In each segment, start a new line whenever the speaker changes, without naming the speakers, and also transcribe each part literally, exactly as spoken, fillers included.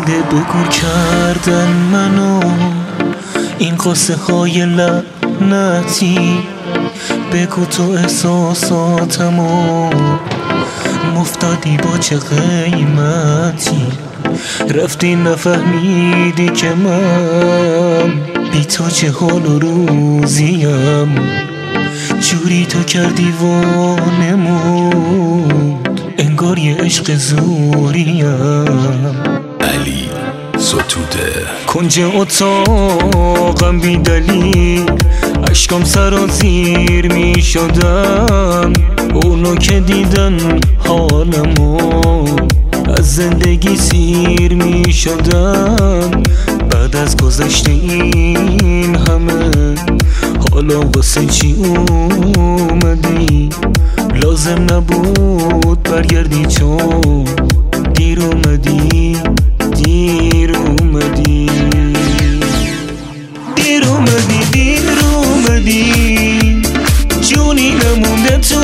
زنده به گور کردن منو، این قصه های لعنتی. بگو تو احساساتمو مفتادی با چه قیمتی. رفتی نفهمیدی که من بی تو چه حال و روزیم. جوری تو کردی وانمود انگار یه عشق زوریم.
علی ستوده
کنج اتاقم بی دلیل اشکام سرازیر می شدن. اونو که دیدن حالمو از زندگی سیر می شدن. بعد از گذشته این همه حالا واسه چی اومدی؟ لازم نبود برگردی چون دیر اومدی، دیر اومدی، دیر اومدی، دیر اومدی. جونی نمونده تو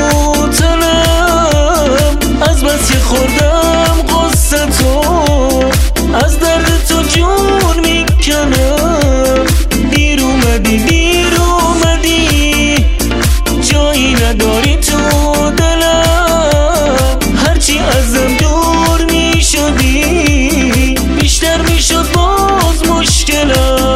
تنم از بس که خوردم قصه تو، از درد تو جون میکنم. دیر اومدی، دیر اومدی، جایی نداری تو دلم. هرچی ازم دور میشدی بیشتر میشد باز مشکلم.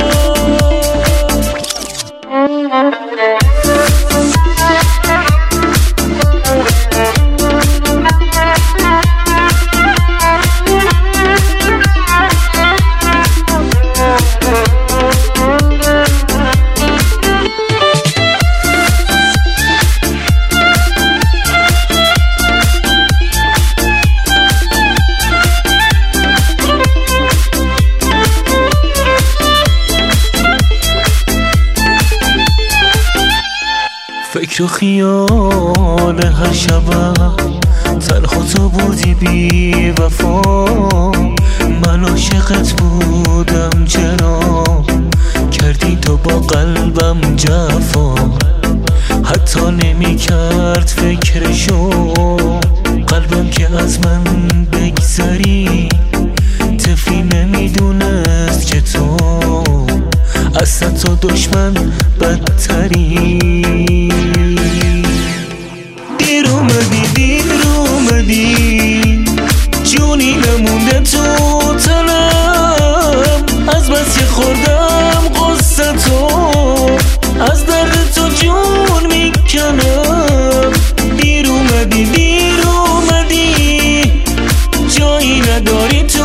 فکر و خیال هر شبم تنها تو بودی بی وفا. من عاشقت بودم چرا کردی تو با قلبم جفا؟ حتی نمی کرد فکرشو قلبم که از من بگذری. طفلی نمیدونست که تو اصلا تو دشمن بدتری. دیر اومدی، دیر اومدی، جونی نمونده تو تنم از بس که خوردم قصه تو، از درد تو جون میکنم. دیر اومدی، دیر اومدی، جایی نداری تو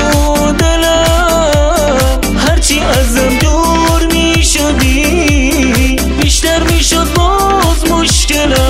دلم. هرچی ازم دور میشدی بیشتر میشد باز مشکلم.